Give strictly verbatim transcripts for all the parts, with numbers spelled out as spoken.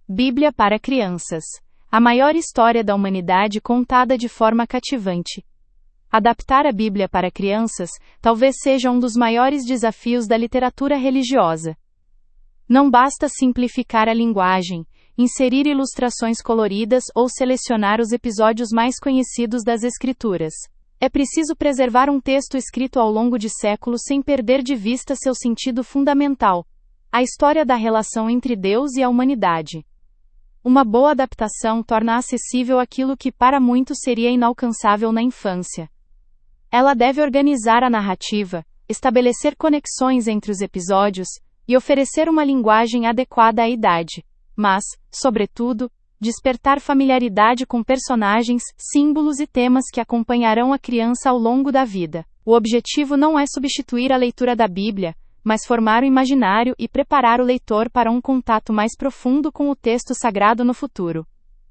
Bíblia para crianças. A maior história da humanidade contada de forma cativante. Adaptar a Bíblia para crianças talvez seja um dos maiores desafios da literatura religiosa. Não basta simplificar a linguagem, inserir ilustrações coloridas ou selecionar os episódios mais conhecidos das Escrituras. É preciso preservar um texto escrito ao longo de séculos sem perder de vista seu sentido fundamental: a história da relação entre Deus e a humanidade. Uma boa adaptação torna acessível aquilo que para muitos seria inalcançável na infância. Ela deve organizar a narrativa, estabelecer conexões entre os episódios e oferecer uma linguagem adequada à idade, mas, sobretudo, despertar familiaridade com personagens, símbolos e temas que acompanharão a criança ao longo da vida. O objetivo não é substituir a leitura da Bíblia, mas formar o imaginário e preparar o leitor para um contato mais profundo com o texto sagrado no futuro.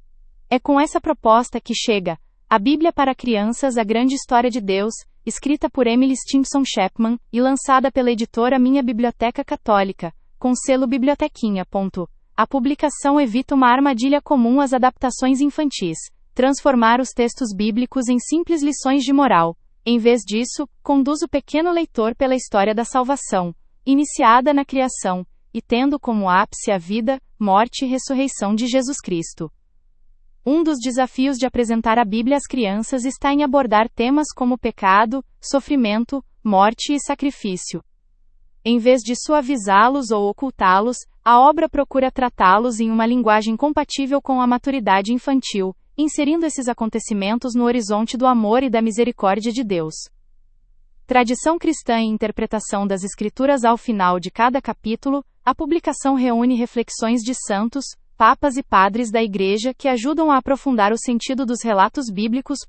É com essa proposta que chega A Bíblia para Crianças, a Grande História de Deus, escrita por Emily Stimson Chapman e lançada pela editora Minha Biblioteca Católica, com selo Bibliotequinha. A publicação evita uma armadilha comum às adaptações infantis: transformar os textos bíblicos em simples lições de moral. Em vez disso, conduz o pequeno leitor pela história da salvação, iniciada na criação, e tendo como ápice a vida, morte e ressurreição de Jesus Cristo. Um dos desafios de apresentar a Bíblia às crianças está em abordar temas como pecado, sofrimento, morte e sacrifício. Em vez de suavizá-los ou ocultá-los, a obra procura tratá-los em uma linguagem compatível com a maturidade infantil, inserindo esses acontecimentos no horizonte do amor e da misericórdia de Deus. Tradição cristã e interpretação das Escrituras. Ao final de cada capítulo, a publicação reúne reflexões de santos, papas e padres da Igreja que ajudam a aprofundar o sentido dos relatos bíblicos.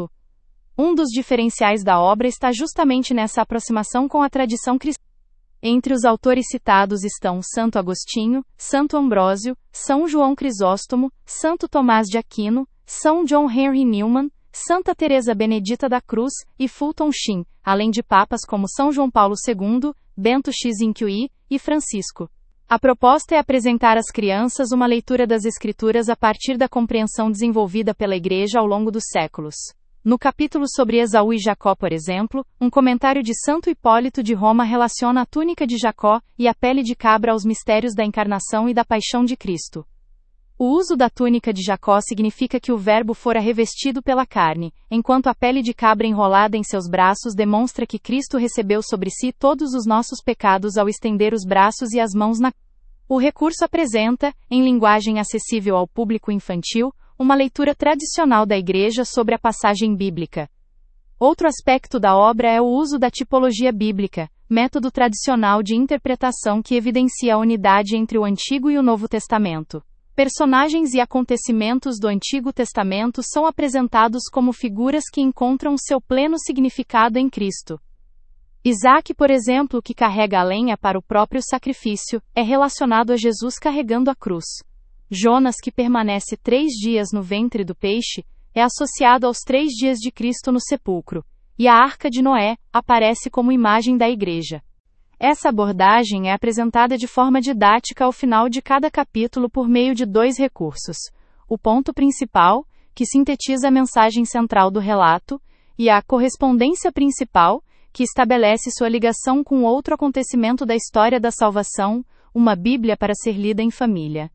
Um dos diferenciais da obra está justamente nessa aproximação com a tradição cristã. Entre os autores citados estão Santo Agostinho, Santo Ambrósio, São João Crisóstomo, Santo Tomás de Aquino, São John Henry Newman, Santa Teresa Benedita da Cruz e Fulton Sheen, além de papas como São João Paulo segundo, Bento Xinquiu e Francisco. A proposta é apresentar às crianças uma leitura das Escrituras a partir da compreensão desenvolvida pela Igreja ao longo dos séculos. No capítulo sobre Esaú e Jacó, por exemplo, um comentário de Santo Hipólito de Roma relaciona a túnica de Jacó e a pele de cabra aos mistérios da encarnação e da paixão de Cristo. O uso da túnica de Jacó significa que o Verbo fora revestido pela carne, enquanto a pele de cabra enrolada em seus braços demonstra que Cristo recebeu sobre si todos os nossos pecados ao estender os braços e as mãos na. O recurso apresenta, em linguagem acessível ao público infantil, uma leitura tradicional da Igreja sobre a passagem bíblica. Outro aspecto da obra é o uso da tipologia bíblica, método tradicional de interpretação que evidencia a unidade entre o Antigo e o Novo Testamento. Personagens e acontecimentos do Antigo Testamento são apresentados como figuras que encontram seu pleno significado em Cristo. Isaque, por exemplo, que carrega a lenha para o próprio sacrifício, é relacionado a Jesus carregando a cruz. Jonas, que permanece três dias no ventre do peixe, é associado aos três dias de Cristo no sepulcro, e a Arca de Noé aparece como imagem da Igreja. Essa abordagem é apresentada de forma didática ao final de cada capítulo por meio de dois recursos: o ponto principal, que sintetiza a mensagem central do relato, e a correspondência principal, que estabelece sua ligação com outro acontecimento da história da salvação, uma Bíblia para ser lida em família.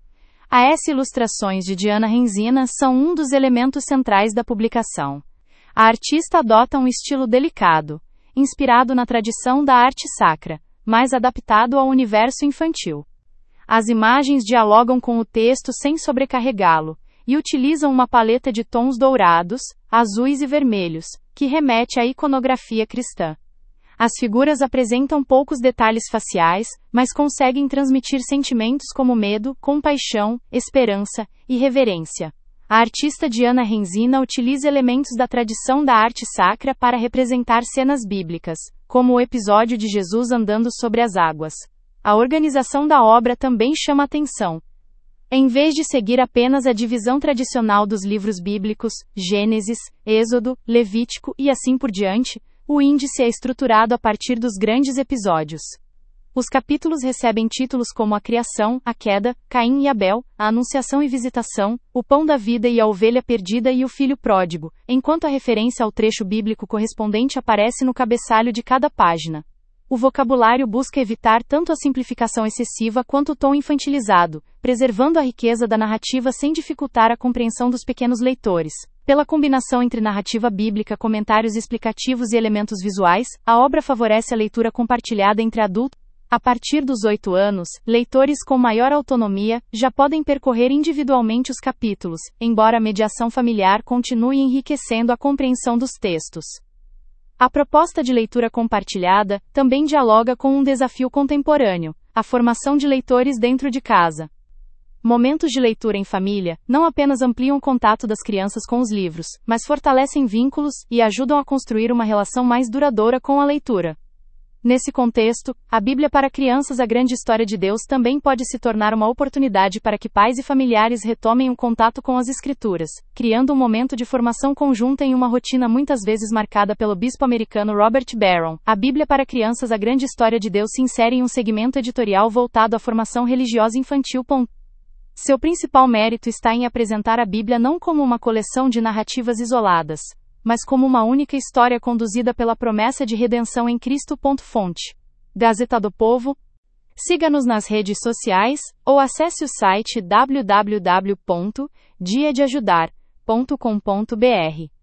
As ilustrações de Diana Renzina são um dos elementos centrais da publicação. A artista adota um estilo delicado, inspirado na tradição da arte sacra, mas adaptado ao universo infantil. As imagens dialogam com o texto sem sobrecarregá-lo, e utilizam uma paleta de tons dourados, azuis e vermelhos, que remete à iconografia cristã. As figuras apresentam poucos detalhes faciais, mas conseguem transmitir sentimentos como medo, compaixão, esperança e reverência. A artista Diana Renzina utiliza elementos da tradição da arte sacra para representar cenas bíblicas, como o episódio de Jesus andando sobre as águas. A organização da obra também chama atenção. Em vez de seguir apenas a divisão tradicional dos livros bíblicos, Gênesis, Êxodo, Levítico e assim por diante, o índice é estruturado a partir dos grandes episódios. Os capítulos recebem títulos como A Criação, A Queda, Caim e Abel, A Anunciação e Visitação, O Pão da Vida e a Ovelha Perdida e o Filho Pródigo, enquanto a referência ao trecho bíblico correspondente aparece no cabeçalho de cada página. O vocabulário busca evitar tanto a simplificação excessiva quanto o tom infantilizado, preservando a riqueza da narrativa sem dificultar a compreensão dos pequenos leitores. Pela combinação entre narrativa bíblica, comentários explicativos e elementos visuais, a obra favorece a leitura compartilhada entre adultos. A partir dos oito anos, leitores com maior autonomia já podem percorrer individualmente os capítulos, embora a mediação familiar continue enriquecendo a compreensão dos textos. A proposta de leitura compartilhada também dialoga com um desafio contemporâneo: a formação de leitores dentro de casa. Momentos de leitura em família não apenas ampliam o contato das crianças com os livros, mas fortalecem vínculos e ajudam a construir uma relação mais duradoura com a leitura. Nesse contexto, a Bíblia para Crianças, a Grande História de Deus também pode se tornar uma oportunidade para que pais e familiares retomem o contato com as Escrituras, criando um momento de formação conjunta em uma rotina muitas vezes marcada pelo bispo americano Robert Barron. A Bíblia para Crianças, a Grande História de Deus se insere em um segmento editorial voltado à formação religiosa infantil. Seu principal mérito está em apresentar a Bíblia não como uma coleção de narrativas isoladas, mas como uma única história conduzida pela promessa de redenção em Cristo. Fonte: Gazeta do Povo. Siga-nos nas redes sociais, ou acesse o site w w w ponto dia de ajudar ponto com ponto b r.